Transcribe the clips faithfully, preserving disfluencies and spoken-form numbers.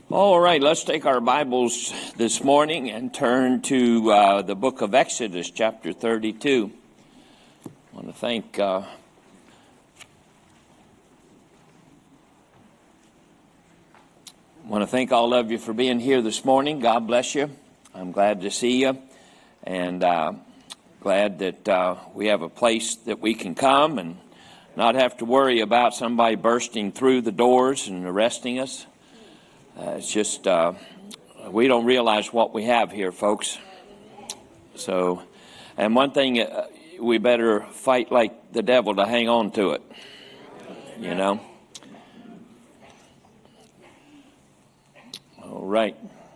All right, let's take our Bibles this morning and turn to uh, the book of Exodus, chapter thirty-two. I want to thank uh, I want to thank all of you for being here this morning. God bless you. I'm glad to see you, and uh, glad that uh, we have a place that we can come and not have to worry about somebody bursting through the doors and arresting us. Uh, it's just, uh, we don't realize what we have here, folks. So, and one thing, uh, we better fight like the devil to hang on to it, you know. All right.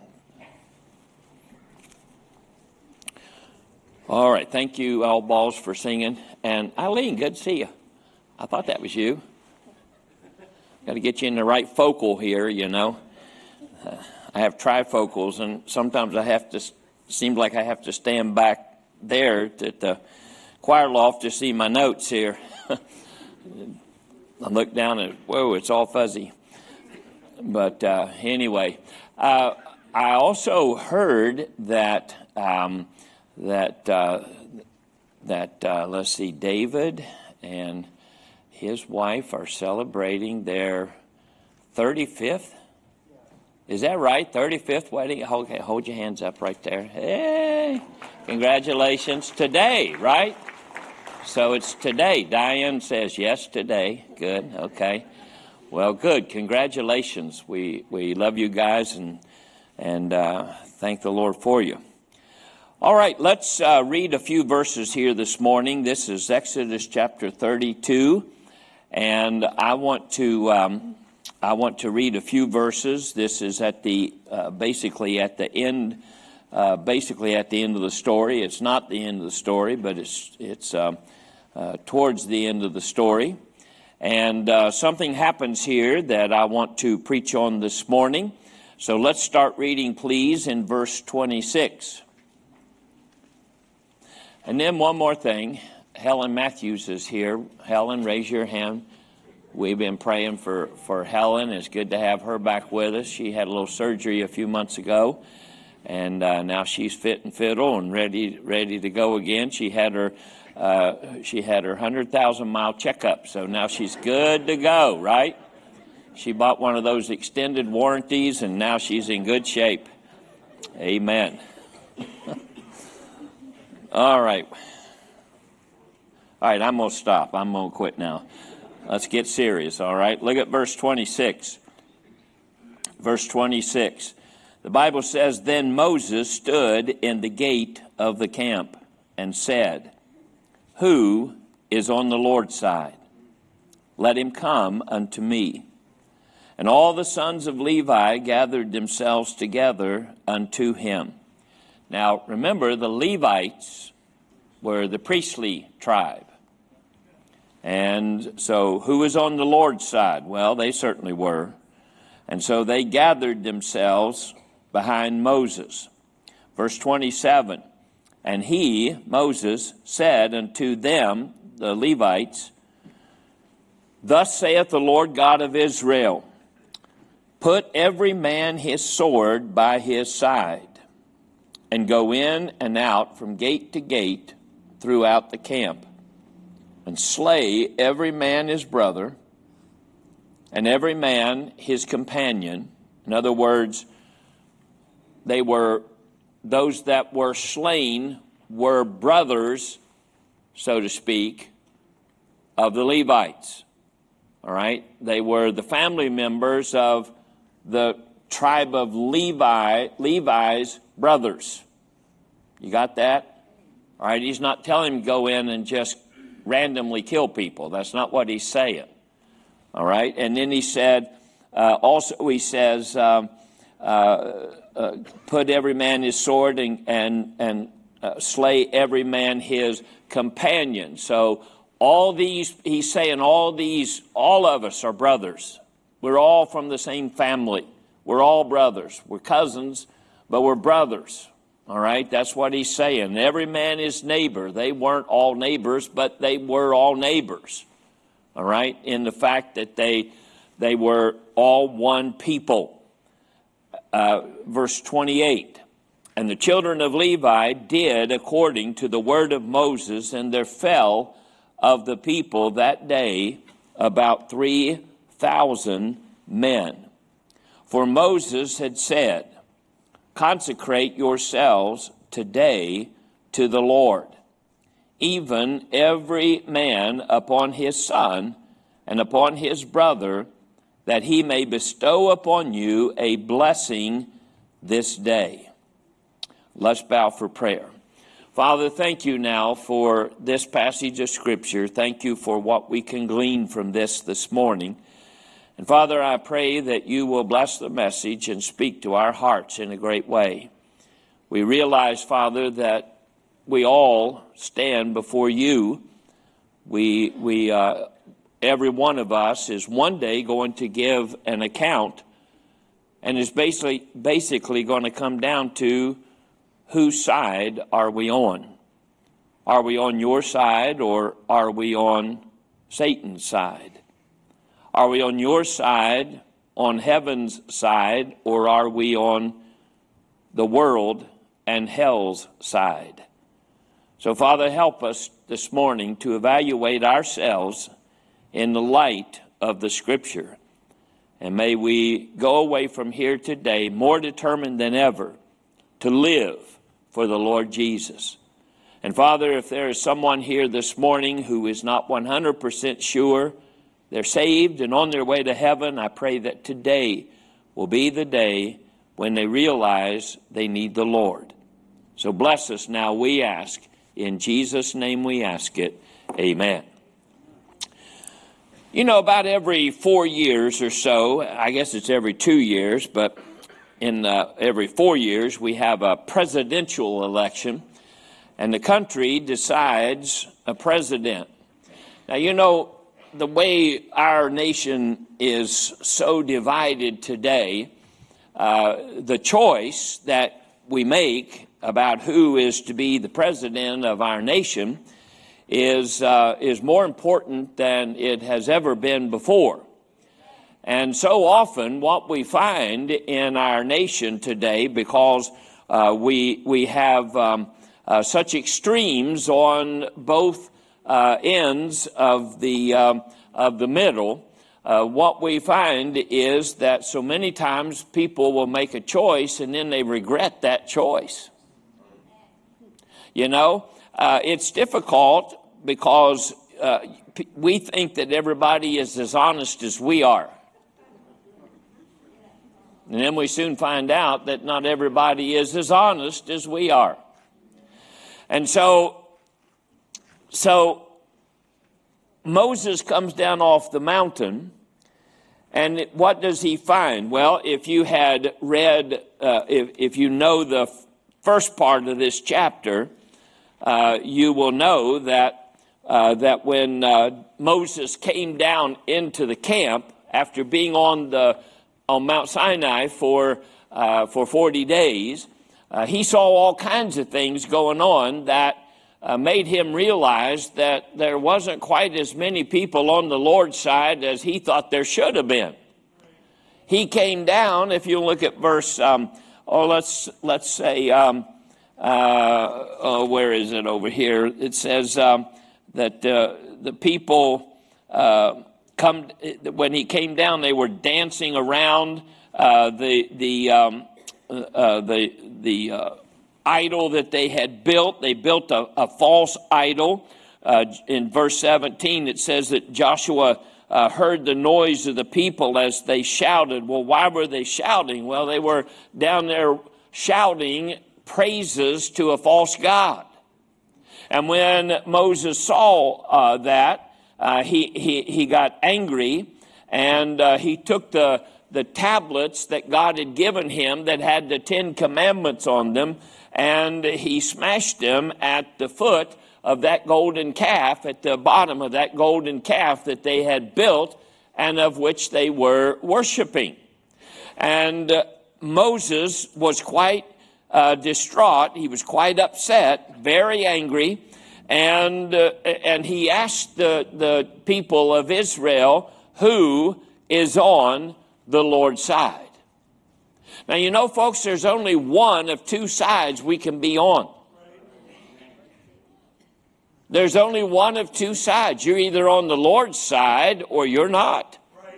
All right, thank you, All Balls, for singing. And Eileen, good to see you. I thought that was you. Got to get you in the right focal here, you know. Uh, I have trifocals, and sometimes I have to, seems like I have to stand back there at the choir loft to see my notes here. I look down and, whoa, it's all fuzzy. But uh, anyway, uh, I also heard that, um, that, uh, that uh, let's see, David and his wife are celebrating their thirty-fifth. Is that right? thirty-fifth wedding? Okay, hold your hands up right there. Hey, congratulations. Today, right? So it's today. Diane says yes, today. Good, okay. Well, good. Congratulations. We we love you guys and, and uh, thank the Lord for you. All right, let's uh, read a few verses here this morning. This is Exodus chapter thirty-two, and I want to... Um, I want to read a few verses. This is at the uh, basically at the end, uh, basically at the end of the story. It's not the end of the story, but it's it's uh, uh, towards the end of the story. And uh, something happens here that I want to preach on this morning. So let's start reading, please, in verse twenty-six. And then one more thing. Helen Matthews is here. Helen, raise your hand. We've been praying for, for Helen. It's good to have her back with us. She had a little surgery a few months ago, and uh, now she's fit and fiddle and ready ready to go again. She had her uh, she had her one hundred thousand mile checkup, so now she's good to go, right? She bought one of those extended warranties, and now she's in good shape. Amen. All right. All right, I'm going to stop. I'm going to quit now. Let's get serious, all right? Look at verse twenty-six. Verse twenty-six. The Bible says, Then Moses stood in the gate of the camp and said, Who is on the Lord's side? Let him come unto me. And all the sons of Levi gathered themselves together unto him. Now, remember, the Levites were the priestly tribe. And so who is on the Lord's side? Well, they certainly were. And so they gathered themselves behind Moses. Verse twenty-seven, And he, Moses, said unto them, the Levites, Thus saith the Lord God of Israel, Put every man his sword by his side, and go in and out from gate to gate throughout the camp, and slay every man his brother, and every man his companion. In other words, they were, those that were slain were brothers, so to speak, of the Levites. All right? They were the family members of the tribe of Levi, Levi's brothers. You got that? All right, he's not telling him to go in and just randomly kill people. That's not what he's saying. All right? And then he said, uh, also he says, um, uh, uh, put every man his sword and, and, and uh, slay every man his companion. So all these, he's saying all these, all of us are brothers. We're all from the same family. We're all brothers. We're cousins, but we're brothers. All right, that's what he's saying. Every man is neighbor. They weren't all neighbors, but they were all neighbors. All right, in the fact that they they were all one people. uh, verse twenty-eight. And the children of Levi did according to the word of Moses, and there fell of the people that day about three thousand men. For Moses had said, consecrate yourselves today to the Lord, even every man upon his son and upon his brother, that he may bestow upon you a blessing this day. Let's bow for prayer. Father, thank you now for this passage of Scripture. Thank you for what we can glean from this this morning. And Father, I pray that you will bless the message and speak to our hearts in a great way. We realize, Father, that we all stand before you. We, we, uh, every one of us is one day going to give an account, and is basically, basically going to come down to whose side are we on? Are we on your side, or are we on Satan's side? Are we on your side, on heaven's side, or are we on the world and hell's side? So, Father, help us this morning to evaluate ourselves in the light of the Scripture. And may we go away from here today more determined than ever to live for the Lord Jesus. And Father, if there is someone here this morning who is not one hundred percent sure they're saved and on their way to heaven, I pray that today will be the day when they realize they need the Lord. So bless us now, we ask. In Jesus' name we ask it. Amen. You know, about every four years or so, I guess it's every two years, but in uh, every four years, we have a presidential election, and the country decides a president. Now, you know, the way our nation is so divided today, uh, the choice that we make about who is to be the president of our nation is uh, is more important than it has ever been before. And so often what we find in our nation today, because uh, we we have um, uh, such extremes on both uh, ends of the um, of the middle, uh, what we find is that so many times people will make a choice and then they regret that choice. You know, uh, it's difficult because uh, p- we think that everybody is as honest as we are. And then we soon find out that not everybody is as honest as we are. And so, so Moses comes down off the mountain, and what does he find? Well, if you had read, uh, if, if you know the f- first part of this chapter, uh, you will know that uh, that when uh, Moses came down into the camp after being on the on Mount Sinai for uh, for forty days, uh, he saw all kinds of things going on that uh, made him realize that there wasn't quite as many people on the Lord's side as he thought there should have been. He came down, if you look at verse, um, oh, let's let's say, um, uh, oh, where is it over here? It says um, that uh, the people uh, come when he came down. They were dancing around uh, the the um, uh, the the uh, idol that they had built. They built a, a false idol. Uh, in verse seventeen, it says that Joshua Uh, heard the noise of the people as they shouted. Well, why were they shouting? Well, they were down there shouting praises to a false god. And when Moses saw uh, that, uh, he, he, he got angry, and uh, he took the, the tablets that God had given him that had the Ten Commandments on them, and he smashed them at the foot of that golden calf, at the bottom of that golden calf that they had built and of which they were worshiping. And uh, Moses was quite uh, distraught. He was quite upset, very angry, and uh, and he asked the, the people of Israel, who is on the Lord's side? Now, you know, folks, there's only one of two sides we can be on. There's only one of two sides. You're either on the Lord's side or you're not.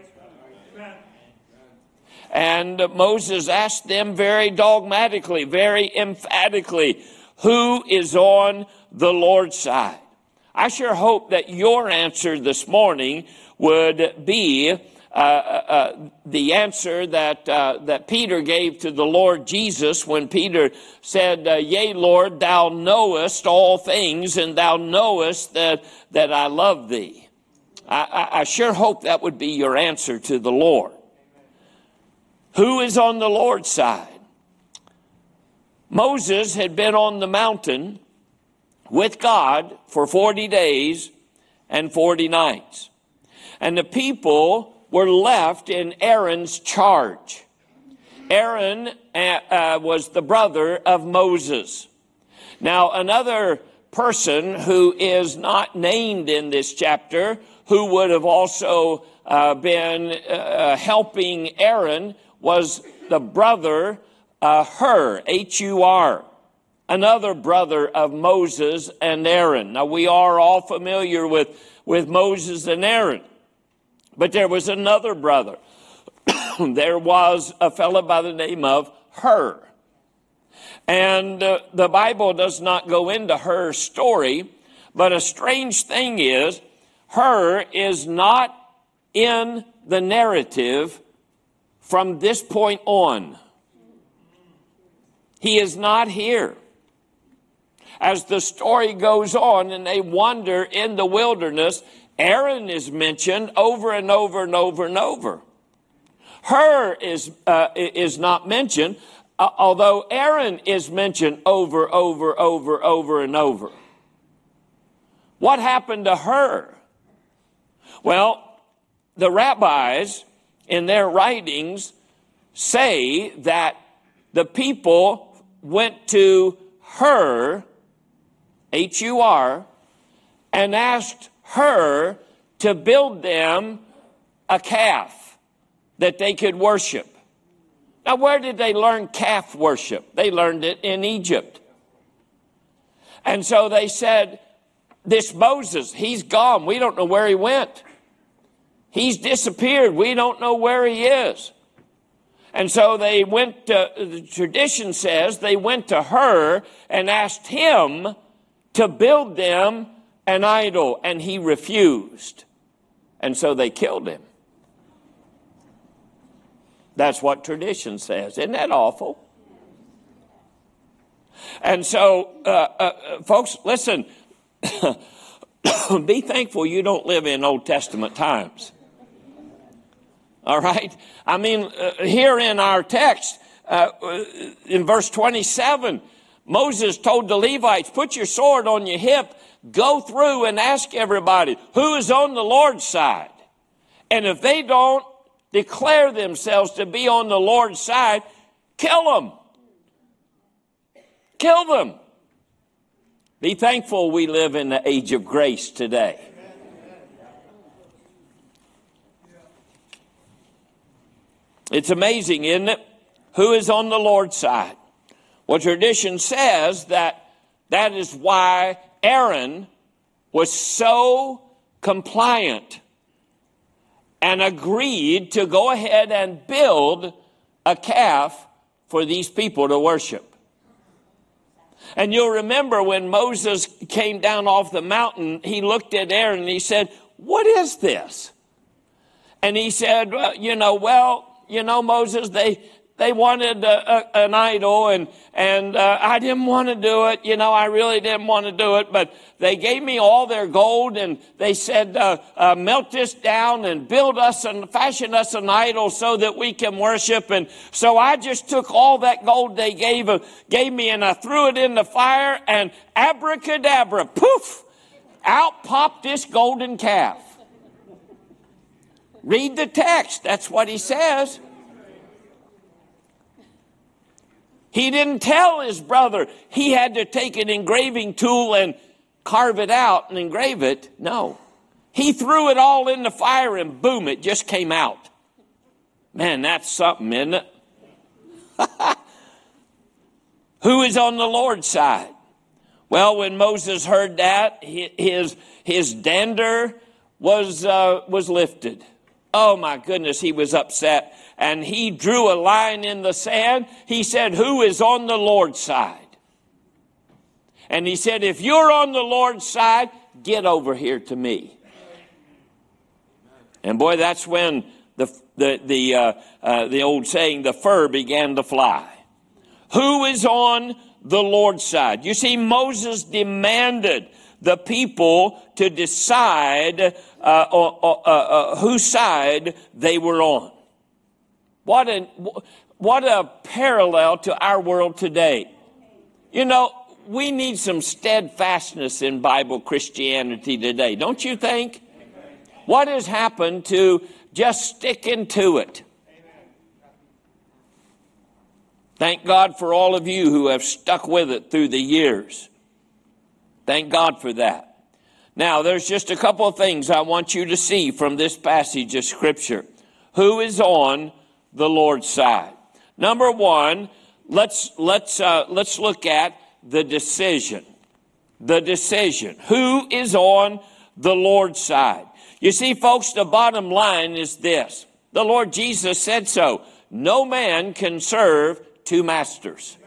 And Moses asked them very dogmatically, very emphatically, who is on the Lord's side? I sure hope that your answer this morning would be uh, uh, the answer that uh, that Peter gave to the Lord Jesus when Peter said, uh, yea, Lord, thou knowest all things, and thou knowest that, that I love thee. I, I, I sure hope that would be your answer to the Lord. Who is on the Lord's side? Moses had been on the mountain with God for forty days and forty nights. And the people were left in Aaron's charge. Aaron uh, uh, was the brother of Moses. Now, another person who is not named in this chapter, who would have also uh, been uh, helping Aaron, was the brother uh, Hur, H U R, another brother of Moses and Aaron. Now, we are all familiar with, with Moses and Aaron, but there was another brother. There was a fellow by the name of Hur. And uh, the Bible does not go into Hur's story, but a strange thing is, Hur is not in the narrative from this point on. He is not here. As the story goes on and they wander in the wilderness, Aaron is mentioned over and over and over and over. Hur is, uh, is not mentioned, uh, although Aaron is mentioned over, over, over, over and over. What happened to Hur? Well, the rabbis in their writings say that the people went to Hur, H U R, and asked Hur to build them a calf that they could worship. Now, where did they learn calf worship? They learned it in Egypt. And so they said, this Moses, he's gone. We don't know where he went. He's disappeared. We don't know where he is. And so they went to, the tradition says, they went to Hur and asked him to build them an idol, and he refused. And so they killed him. That's what tradition says. Isn't that awful? And so, uh, uh, folks, listen, be thankful you don't live in Old Testament times. All right? I mean, uh, here in our text, uh, in verse twenty-seven, Moses told the Levites, put your sword on your hip, go through and ask everybody, who is on the Lord's side? And if they don't declare themselves to be on the Lord's side, kill them. Kill them. Be thankful we live in the age of grace today. It's amazing, isn't it? Who is on the Lord's side? Well, tradition says that that is why Aaron was so compliant and agreed to go ahead and build a calf for these people to worship. And you'll remember when Moses came down off the mountain, he looked at Aaron and he said, what is this? And he said, well, you know, well, you know, Moses, they they wanted a, a, an idol, and and uh, I didn't want to do it. You know, I really didn't want to do it, but they gave me all their gold, and they said, uh, uh, melt this down and build us and fashion us an idol so that we can worship. And so I just took all that gold they gave uh, gave me, and I threw it in the fire, and abracadabra, poof, out popped this golden calf. Read the text. That's what he says. He didn't tell his brother he had to take an engraving tool and carve it out and engrave it. No. He threw it all in the fire and boom, it just came out. Man, that's something, isn't it? Who is on the Lord's side? Well, when Moses heard that, his, his dander was, uh, was lifted. Oh my goodness, he was upset. And he drew a line in the sand. He said, who is on the Lord's side? And he said, if you're on the Lord's side, get over here to me. And boy, that's when the the the uh, uh, the old saying, the fur began to fly. Who is on the Lord's side? You see, Moses demanded the people to decide uh, uh, uh, uh, whose side they were on. What a what a parallel to our world today. You know, we need some steadfastness in Bible Christianity today, don't you think? What has happened to just sticking to it? Thank God for all of you who have stuck with it through the years. Thank God for that. Now, there's just a couple of things I want you to see from this passage of Scripture. Who is on the Lord's side? Number one, let's let's uh, let's look at the decision. The decision. Who is on the Lord's side? You see, folks, the bottom line is this. The Lord Jesus said so. No man can serve two masters.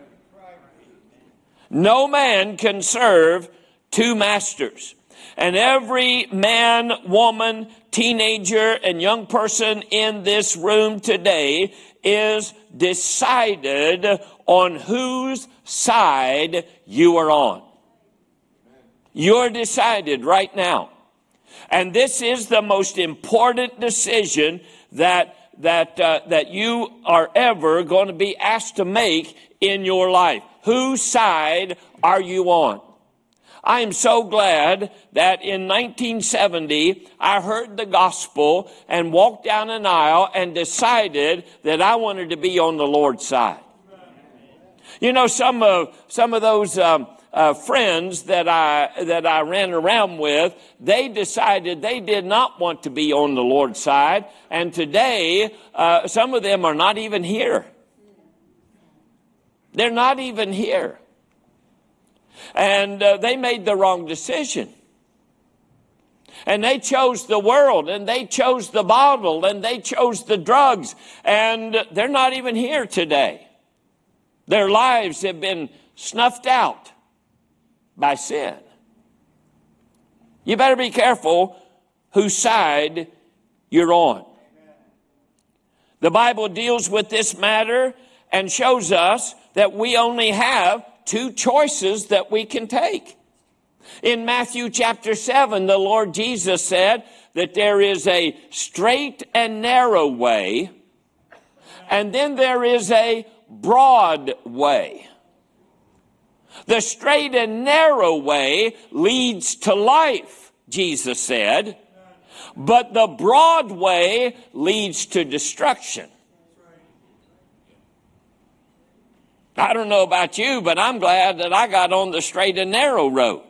No man can serve two masters. And every man, woman, teenager, and young person in this room today is decided on whose side you are on. You're decided right now. And this is the most important decision that that uh, that you are ever going to be asked to make in your life. Whose side are you on? I am so glad that in nineteen seventy, I heard the gospel and walked down an aisle and decided that I wanted to be on the Lord's side. You know, some of some of those um, uh, friends that I that I ran around with, they decided they did not want to be on the Lord's side, and today uh, some of them are not even here. They're not even here. And uh, they made the wrong decision. And they chose the world, and they chose the bottle, and they chose the drugs, and they're not even here today. Their lives have been snuffed out by sin. You better be careful whose side you're on. The Bible deals with this matter and shows us that we only have two choices that we can take. In Matthew chapter seven, the Lord Jesus said that there is a straight and narrow way, and then there is a broad way. The straight and narrow way leads to life, Jesus said, but the broad way leads to destruction. I don't know about you, but I'm glad that I got on the straight and narrow road.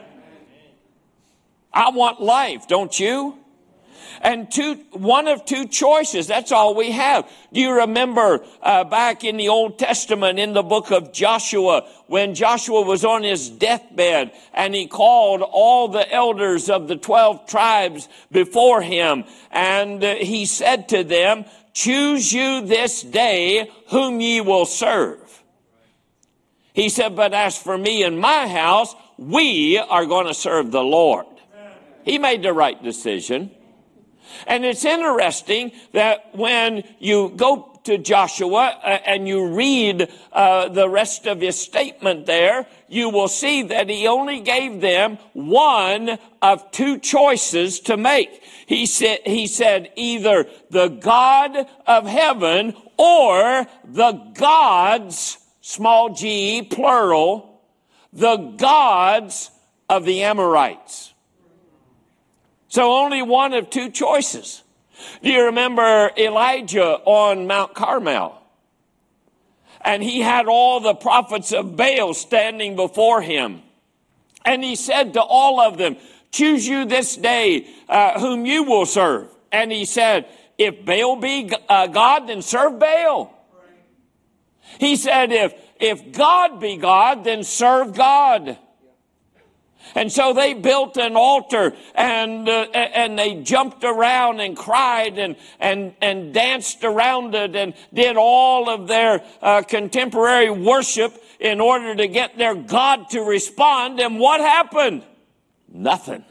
I want life, don't you? And two, one of two choices, that's all we have. Do you remember uh, back in the Old Testament in the book of Joshua, when Joshua was on his deathbed and he called all the elders of the twelve tribes before him, and uh, he said to them, choose you this day whom ye will serve. He said, but as for me and my house, we are going to serve the Lord. He made the right decision. And it's interesting that when you go to Joshua and you read uh, the rest of his statement there, you will see that he only gave them one of two choices to make. He said, he said either the God of heaven or the gods, small g, plural, the gods of the Amorites. So only one of two choices. Do you remember Elijah on Mount Carmel? And he had all the prophets of Baal standing before him. And he said to all of them, choose you this day uh, whom you will serve. And he said, if Baal be uh, God, then serve Baal. He said, if, if God be God, then serve God. And so they built an altar, and uh, and they jumped around and cried and and and danced around it and did all of their uh, contemporary worship in order to get their God to respond. And what happened? Nothing.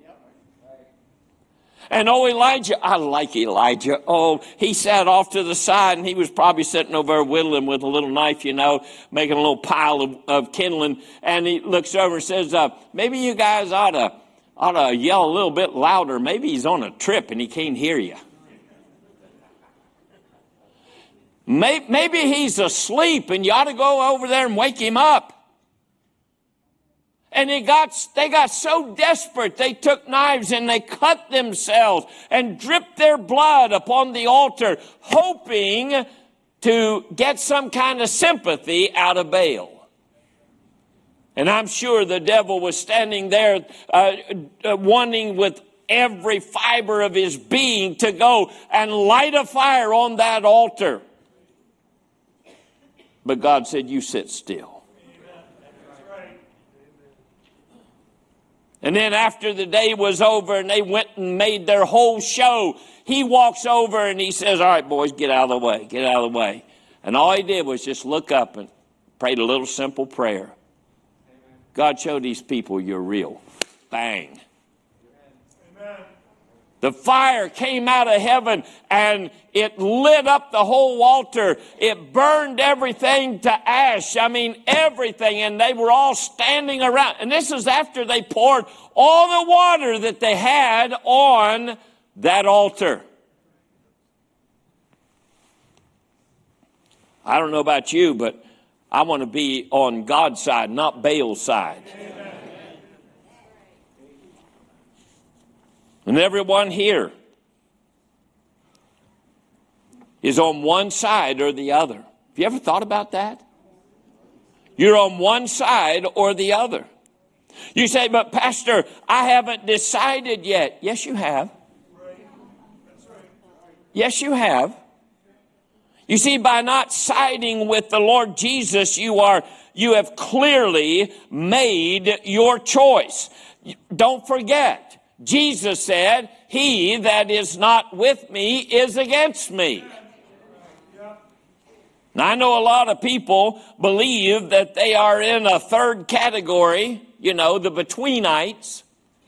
And oh, Elijah, I like Elijah. Oh, he sat off to the side, and he was probably sitting over there whittling with a little knife, you know, making a little pile of, of kindling. And he looks over and says, uh, maybe you guys ought to, ought to yell a little bit louder. Maybe he's on a trip and he can't hear you. Maybe he's asleep and you ought to go over there and wake him up. And they got, they got so desperate, they took knives and they cut themselves and dripped their blood upon the altar, hoping to get some kind of sympathy out of Baal. And I'm sure the devil was standing there uh, uh, wanting with every fiber of his being to go and light a fire on that altar. But God said, you sit still. And then after the day was over and they went and made their whole show, he walks over and he says, all right, boys, get out of the way, get out of the way. And all he did was just look up and prayed a little simple prayer. God, show these people you're real. Bang. Amen. The fire came out of heaven and it lit up the whole altar. It burned everything to ash. I mean, everything. And they were all standing around. And this is after they poured all the water that they had on that altar. I don't know about you, but I want to be on God's side, not Baal's side. Amen. And everyone here is on one side or the other. Have you ever thought about that? You're on one side or the other. You say, but Pastor, I haven't decided yet. Yes, you have. Yes, you have. You see, by not siding with the Lord Jesus, you are, you have clearly made your choice. Don't forget, Jesus said, he that is not with me is against me. Now, I know a lot of people believe that they are in a third category, you know, the betweenites.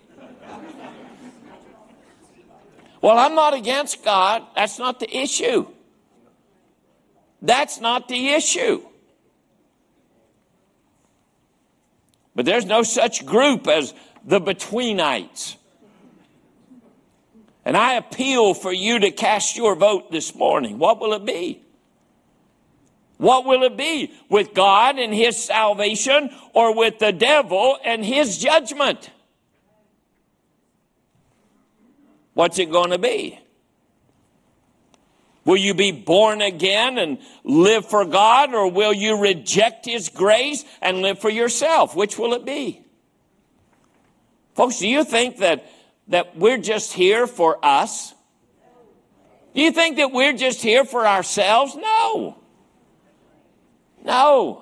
Well, I'm not against God. That's not the issue. That's not the issue. But there's no such group as the betweenites. And I appeal for you to cast your vote this morning. What will it be? What will it be? With God and his salvation, or with the devil and his judgment? What's it going to be? Will you be born again and live for God, or will you reject his grace and live for yourself? Which will it be? Folks, do you think that, that we're just here for us? Do you think that we're just here for ourselves? No. No.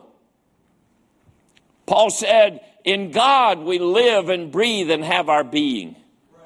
Paul said, in God we live and breathe and have our being.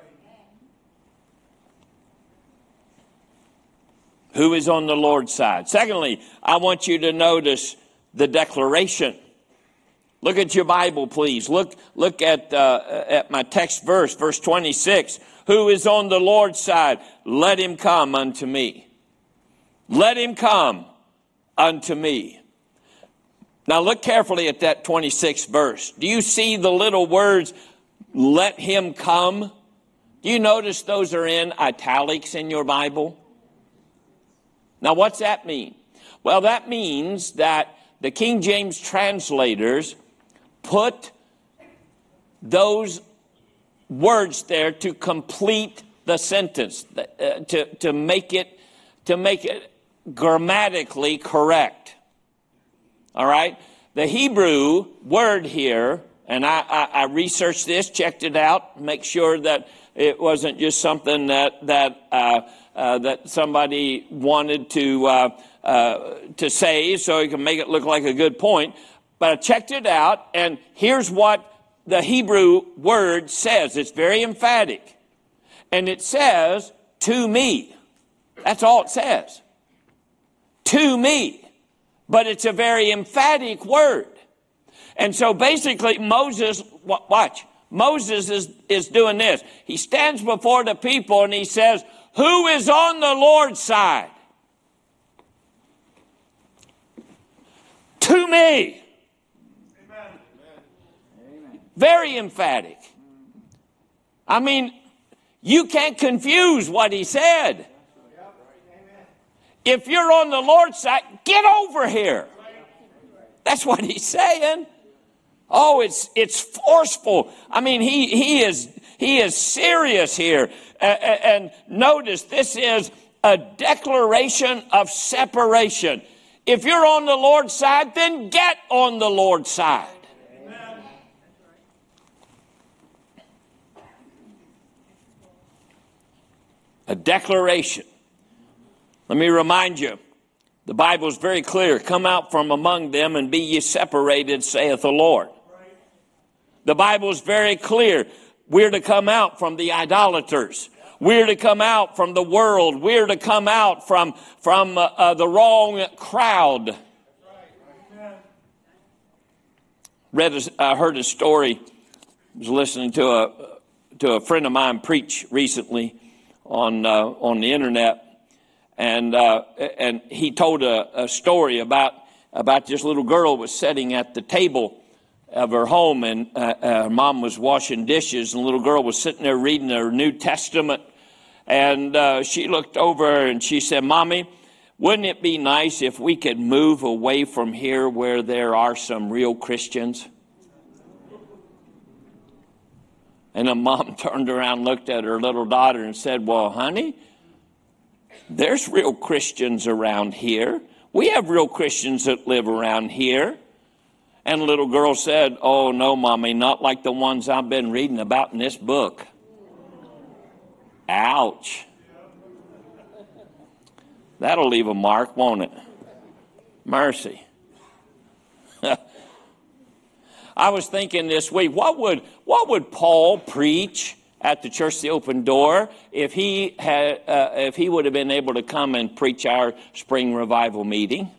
Who is on the Lord's side? Secondly, I want you to notice the declaration. Look at your Bible, please. Look, look at, uh, at my text verse, verse twenty-six. Who is on the Lord's side? Let him come unto me. Let him come unto me. Now look carefully at that twenty-sixth verse. Do you see the little words, let him come? Do you notice those are in italics in your Bible? Now, what's that mean? Well, that means that the King James translators put those words there to complete the sentence, uh, to, to make it, to make it grammatically correct. All right? The Hebrew word here, and I, I, I researched this, checked it out, make sure that it wasn't just something that, that uh, uh, that somebody wanted to uh, uh, to say so he can make it look like a good point. But I checked it out, and here's what the Hebrew word says. It's very emphatic. And it says, to me. That's all it says. To me. But it's a very emphatic word. And so basically Moses, watch, Moses is, is doing this. He stands before the people and he says, who is on the Lord's side? To me. Amen. Very emphatic. I mean, you can't confuse what he said. If you're on the Lord's side, get over here. That's what he's saying. Oh, it's it's forceful. I mean, he he is he is serious here. Uh, and notice this is a declaration of separation. If you're on the Lord's side, then get on the Lord's side. Amen. A declaration. Let me remind you, the Bible is very clear. Come out from among them and be ye separated, saith the Lord. The Bible is very clear. We're to come out from the idolaters. We're to come out from the world. We're to come out from, from uh, uh, the wrong crowd. Read a, I heard a story. I was listening to a, to a friend of mine preach recently on, uh, on the internet. And uh, and he told a, a story about about this little girl was sitting at the table of her home, and uh, her mom was washing dishes, and the little girl was sitting there reading her New Testament. And uh, she looked over and she said, "Mommy, wouldn't it be nice if we could move away from here where there are some real Christians?" And the mom turned around, looked at her little daughter and said, "Well, honey, there's real Christians around here. We have real Christians that live around here." And the little girl said, "Oh, no, Mommy, not like the ones I've been reading about in this book." Ouch. That'll leave a mark, won't it? Mercy. I was thinking this week, what would, what would Paul preach at the Church of the Open Door if he had, uh, if he would have been able to come and preach our spring revival meeting?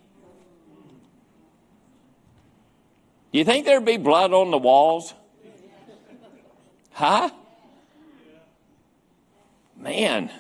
Do you think there'd be blood on the walls? Huh? Man.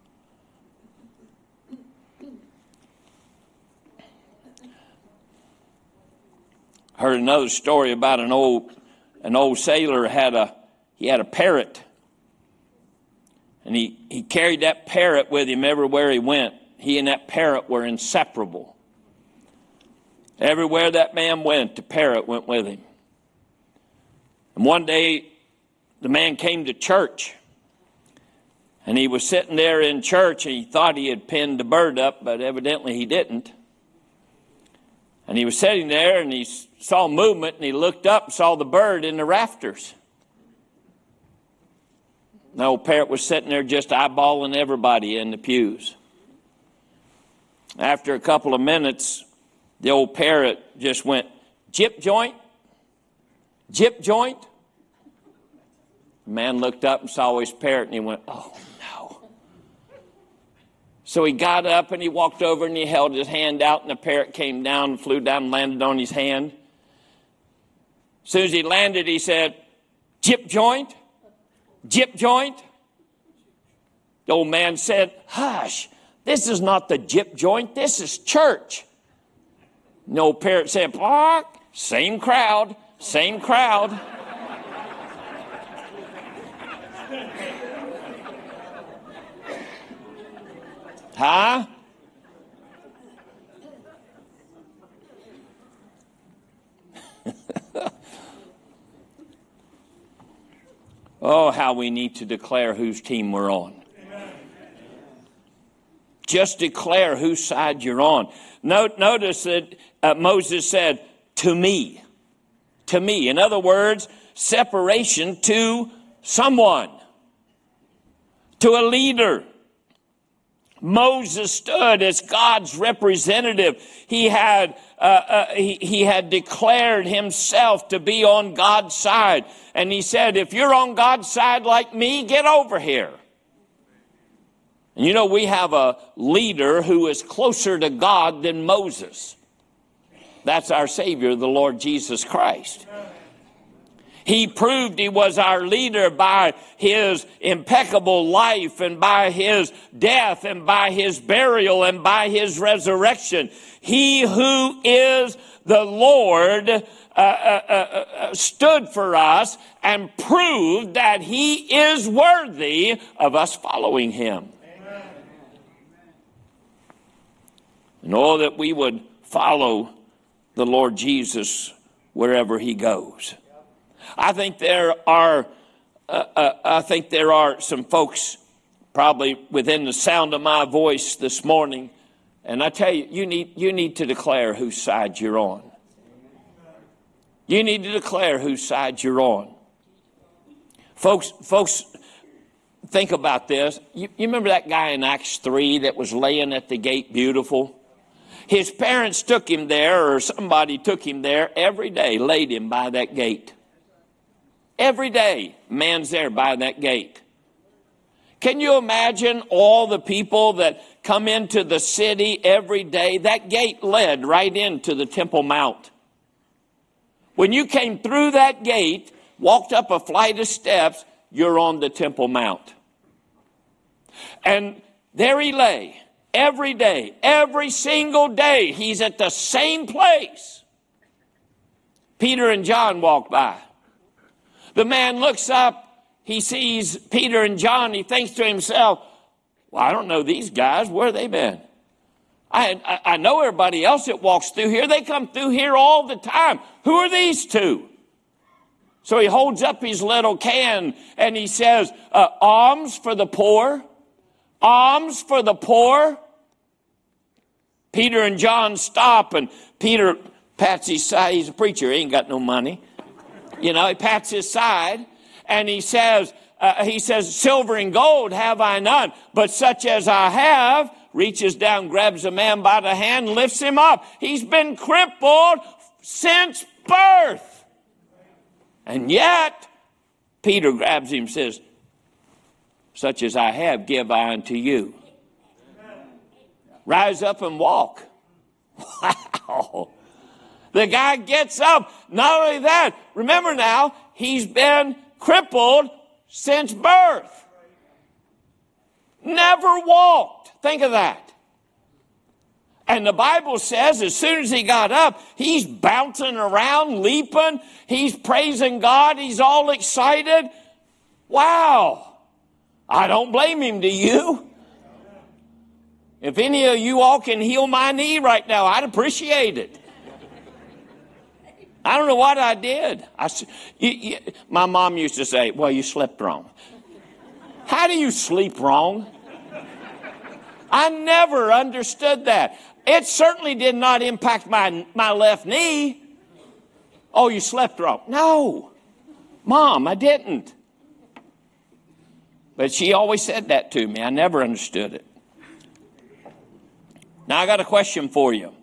Heard another story about an old an old sailor had a he had a parrot. And he, he carried that parrot with him everywhere he went. He and that parrot were inseparable. Everywhere that man went, the parrot went with him. And one day, the man came to church. And he was sitting there in church, and he thought he had pinned the bird up, but evidently he didn't. And he was sitting there, and he saw movement, and he looked up and saw the bird in the rafters. The old parrot was sitting there just eyeballing everybody in the pews. After a couple of minutes, the old parrot just went, "Jip joint, jip joint." The man looked up and saw his parrot, and he went, "Oh, no." So he got up and he walked over and he held his hand out, and the parrot came down and flew down and landed on his hand. As soon as he landed, he said, "Jip joint, jip joint." The old man said, "Hush, this is not the jip joint, this is church." And the old parrot said, "Bark, same crowd, same crowd." Huh? Oh, how we need to declare whose team we're on. Amen. Just declare whose side you're on. Note, notice that uh, Moses said, "To me." To me. In other words, separation to someone. To a leader. Moses stood as God's representative. He had, uh, uh, he, he had declared himself to be on God's side. And he said, if you're on God's side like me, get over here. And you know, we have a leader who is closer to God than Moses. That's our Savior, the Lord Jesus Christ. He proved he was our leader by his impeccable life and by his death and by his burial and by his resurrection. He who is the Lord uh, uh, uh, stood for us and proved that he is worthy of us following him. Amen. And oh, that we would follow the Lord Jesus wherever he goes. I think there are, uh, uh, I think there are some folks probably within the sound of my voice this morning, and I tell you, you need you need to declare whose side you're on. You need to declare whose side you're on. Folks, folks, think about this. You, you remember that guy in Acts three that was laying at the gate beautiful? His parents took him there, or somebody took him there every day, laid him by that gate. Every day, man's there by that gate. Can you imagine all the people that come into the city every day? That gate led right into the Temple Mount. When you came through that gate, walked up a flight of steps, you're on the Temple Mount. And there he lay every day, every single day. He's at the same place. Peter and John walk by. The man looks up, he sees Peter and John, he thinks to himself, well, I don't know these guys, where have they been? I, I, I know everybody else that walks through here, they come through here all the time. Who are these two? So he holds up his little can and he says, uh, alms for the poor, alms for the poor. Peter and John stop, and Peter pats his side, he's a preacher, he ain't got no money. You know, he pats his side and he says, uh, he says, silver and gold have I none, but such as I have, reaches down, grabs a man by the hand, lifts him up. He's been crippled since birth. And yet, Peter grabs him and says, such as I have, give I unto you. Rise up and walk. Wow. The guy gets up. Not only that, remember now, he's been crippled since birth. Never walked. Think of that. And the Bible says as soon as he got up, he's bouncing around, leaping. He's praising God. He's all excited. Wow. I don't blame him, do you? If any of you all can heal my knee right now, I'd appreciate it. I don't know what I did. I, you, you, my mom used to say, well, you slept wrong. How do you sleep wrong? I never understood that. It certainly did not impact my, my left knee. Oh, you slept wrong. No, Mom, I didn't. But she always said that to me. I never understood it. Now, I got a question for you.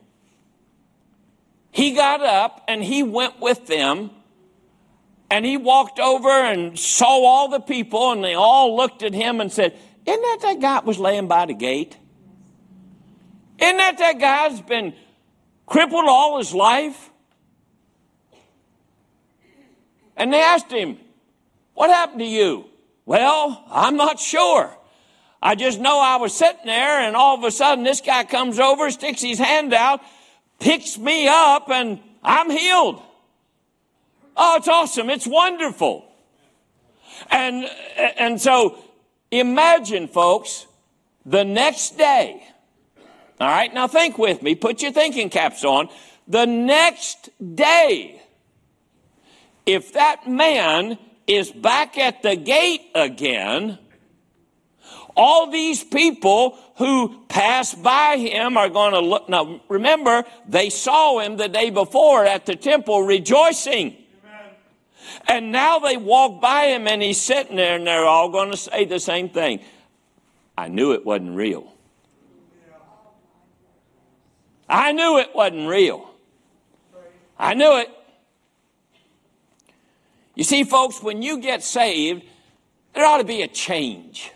He got up and he went with them and he walked over and saw all the people and they all looked at him and said, isn't that that guy that was laying by the gate? Isn't that that guy that's been crippled all his life? And they asked him, what happened to you? Well, I'm not sure. I just know I was sitting there and all of a sudden this guy comes over, sticks his hand out, picks me up, and I'm healed. Oh, it's awesome. It's wonderful. And, and so imagine, folks, the next day. All right, now think with me. Put your thinking caps on. The next day, if that man is back at the gate again, all these people who pass by him are going to look. Now, remember, they saw him the day before at the temple rejoicing. Amen. And now they walk by him and he's sitting there and they're all going to say the same thing. I knew it wasn't real. I knew it wasn't real. I knew it. You see, folks, when you get saved, there ought to be a change.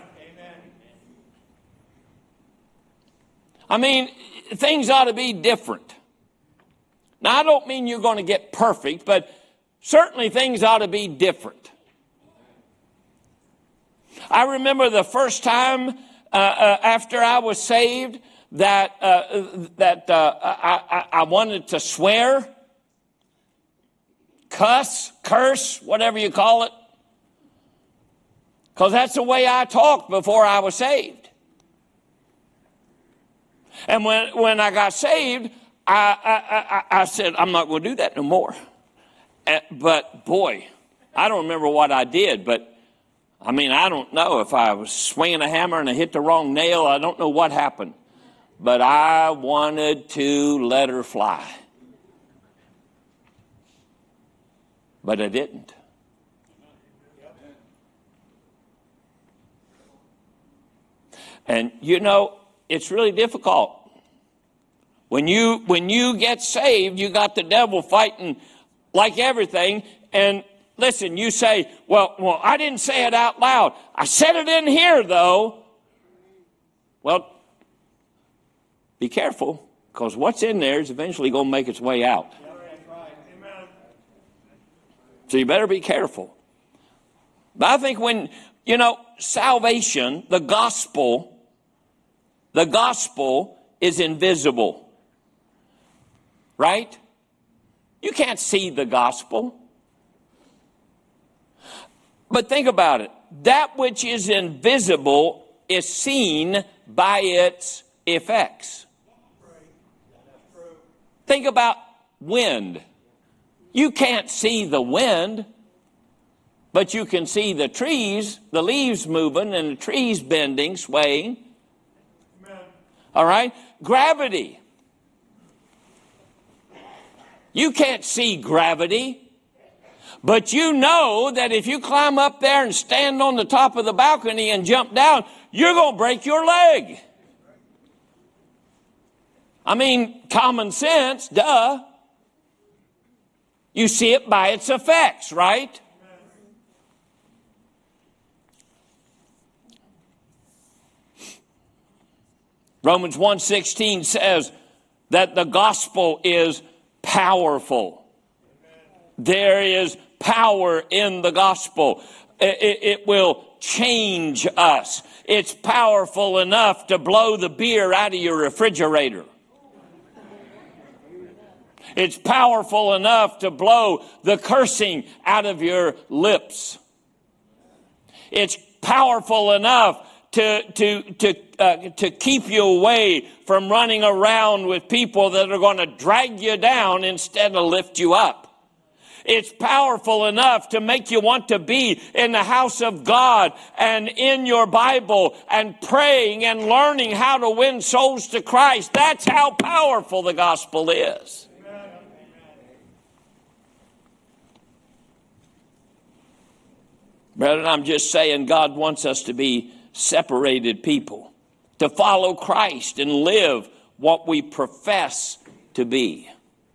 I mean, things ought to be different. Now, I don't mean you're going to get perfect, but certainly things ought to be different. I remember the first time uh, uh, after I was saved that uh, that uh, I, I, I wanted to swear, cuss, curse, whatever you call it, because that's the way I talked before I was saved. And when, when I got saved, I, I, I, I said, I'm not going to do that no more. And, but, boy, I don't remember what I did. But, I mean, I don't know if I was swinging a hammer and I hit the wrong nail. I don't know what happened. But I wanted to let her fly. But I didn't. And, you know, it's really difficult. When you when you get saved, you got the devil fighting like everything. And listen, you say, well, well, I didn't say it out loud. I said it in here, though. Well, be careful, because what's in there is eventually going to make its way out. So you better be careful. But I think when, you know, salvation, the gospel, the gospel is invisible. Right? You can't see the gospel. But think about it. That which is invisible is seen by its effects. Think about wind. You can't see the wind, but you can see the trees, the leaves moving and the trees bending, swaying. All right? Gravity. You can't see gravity, but you know that if you climb up there and stand on the top of the balcony and jump down, you're going to break your leg. I mean, common sense, duh. You see it by its effects, right? Romans one sixteen says that the gospel is powerful. There is power in the gospel. It, it, it will change us. It's powerful enough to blow the beer out of your refrigerator. It's powerful enough to blow the cursing out of your lips. It's powerful enough to to to uh, to keep you away from running around with people that are going to drag you down instead of lift you up. It's powerful enough to make you want to be in the house of God and in your Bible and praying and learning how to win souls to Christ. That's how powerful the gospel is. Brethren, I'm just saying God wants us to be separated people, to follow Christ and live what we profess to be.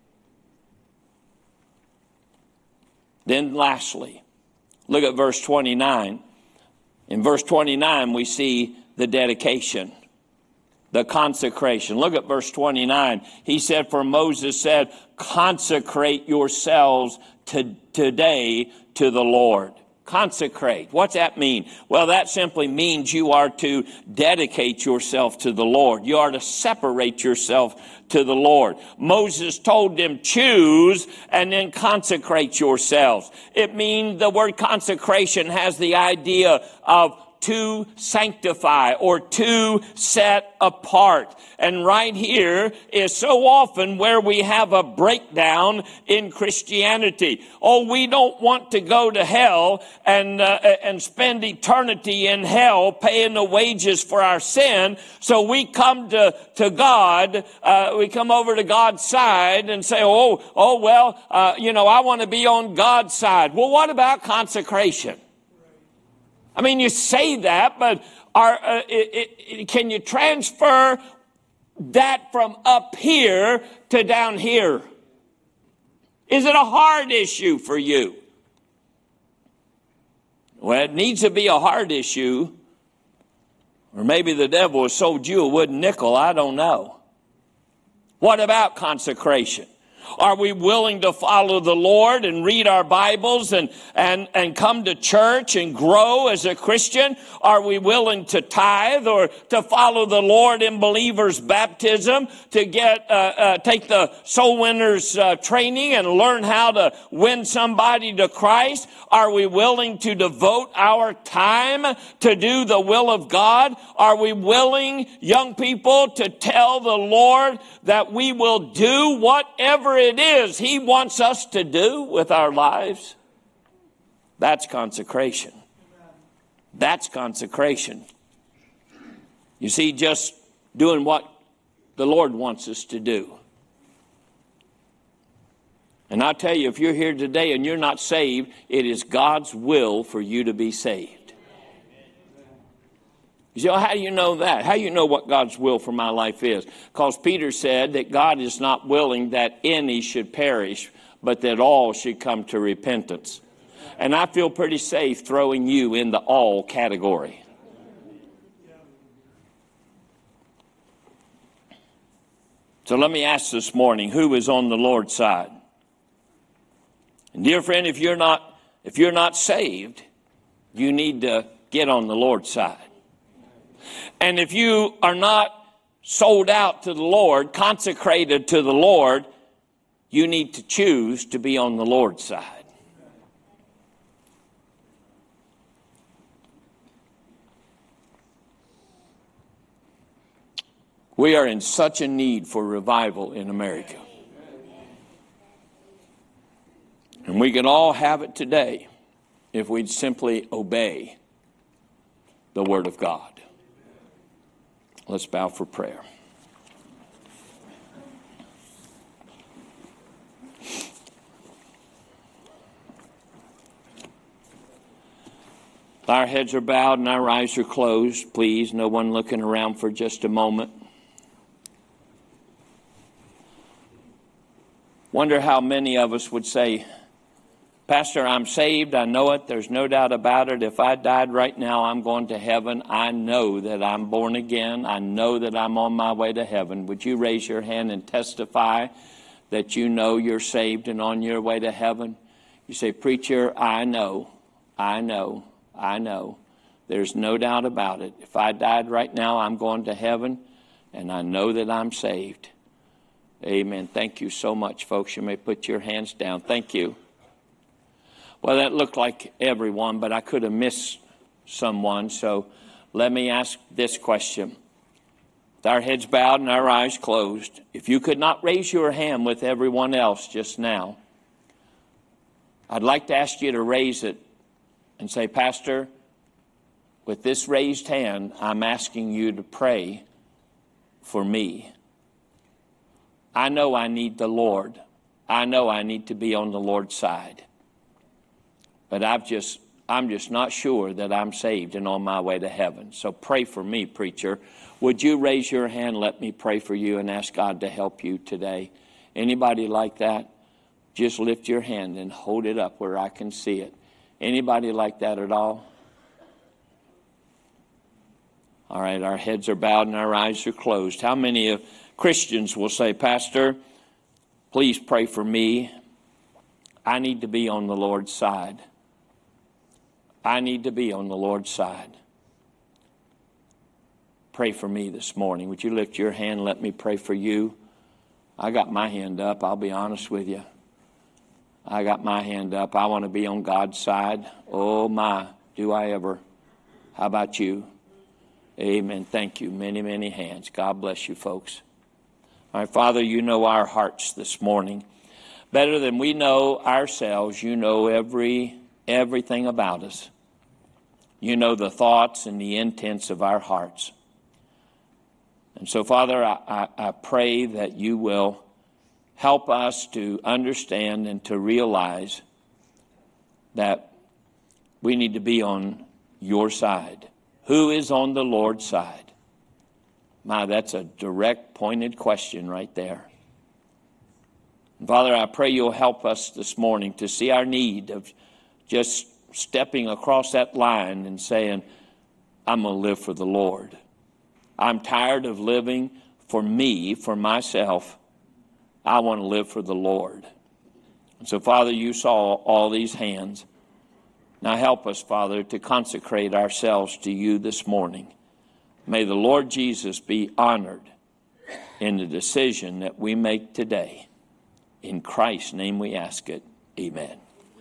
Then lastly, look at verse twenty-nine. In verse twenty-nine, we see the dedication, the consecration. Look at verse twenty-nine. He said, for Moses said, consecrate yourselves to, today to the Lord. Consecrate. What's that mean? Well, that simply means you are to dedicate yourself to the Lord. You are to separate yourself to the Lord. Moses told them, choose and then consecrate yourselves. It means the word consecration has the idea of to sanctify or to set apart. And right here is so often where we have a breakdown in Christianity. Oh, we don't want to go to hell and uh, and spend eternity in hell paying the wages for our sin. So we come to, to God, uh, we come over to God's side and say, oh, oh well, uh, you know, I want to be on God's side. Well, what about consecration? I mean, you say that, but are, uh, it, it, can you transfer that from up here to down here? Is it a hard issue for you? Well, it needs to be a hard issue. Or maybe the devil has sold you a wooden nickel. I don't know. What about consecration? Are we willing to follow the Lord and read our Bibles and, and, and come to church and grow as a Christian? Are we willing to tithe or to follow the Lord in believers' baptism, to get uh, uh, take the soul winners uh, training and learn how to win somebody to Christ? Are we willing to devote our time to do the will of God? Are we willing, young people, to tell the Lord that we will do whatever it is He wants us to do with our lives? That's consecration. That's consecration. You see, just doing what the Lord wants us to do. And I tell you, if you're here today and you're not saved, it is God's will for you to be saved. You say, well, how do you know that? How do you know what God's will for my life is? Because Peter said that God is not willing that any should perish, but that all should come to repentance. And I feel pretty safe throwing you in the all category. So let me ask this morning, who is on the Lord's side? And dear friend, if you're not, if you're not saved, you need to get on the Lord's side. And if you are not sold out to the Lord, consecrated to the Lord, you need to choose to be on the Lord's side. We are in such a need for revival in America. And we can all have it today if we'd simply obey the Word of God. Let's bow for prayer. Our heads are bowed and our eyes are closed. Please, no one looking around for just a moment. Wonder how many of us would say, Pastor, I'm saved. I know it. There's no doubt about it. If I died right now, I'm going to heaven. I know that I'm born again. I know that I'm on my way to heaven. Would you raise your hand and testify that you know you're saved and on your way to heaven? You say, Preacher, I know, I know, I know. There's no doubt about it. If I died right now, I'm going to heaven, and I know that I'm saved. Amen. Thank you so much, folks. You may put your hands down. Thank you. Well, that looked like everyone, but I could have missed someone. So let me ask this question. With our heads bowed and our eyes closed, if you could not raise your hand with everyone else just now, I'd like to ask you to raise it and say, Pastor, with this raised hand, I'm asking you to pray for me. I know I need the Lord. I know I need to be on the Lord's side. But I've just, I'm just not sure that I'm saved and on my way to heaven. So pray for me, preacher. Would you raise your hand? Let me pray for you and ask God to help you today. Anybody like that? Just lift your hand and hold it up where I can see it. Anybody like that at all? All right, our heads are bowed and our eyes are closed. How many of Christians will say, Pastor, please pray for me. I need to be on the Lord's side. I need to be on the Lord's side. Pray for me this morning. Would you lift your hand? Let me pray for you. I got my hand up. I'll be honest with you. I got my hand up. I want to be on God's side. Oh my, do I ever. How about you? Amen. Thank you. Many, many hands. God bless you, folks. All right, Father, you know our hearts this morning. Better than we know ourselves, you know every everything about us. You know the thoughts and the intents of our hearts. And so, Father, I, I, I pray that you will help us to understand and to realize that we need to be on your side. Who is on the Lord's side? My, that's a direct, pointed question right there. And Father, I pray you'll help us this morning to see our need of just stepping across that line and saying, I'm going to live for the Lord. I'm tired of living for me, for myself. I want to live for the Lord. And so, Father, you saw all these hands. Now help us, Father, to consecrate ourselves to you this morning. May the Lord Jesus be honored in the decision that we make today. In Christ's name we ask it. Amen.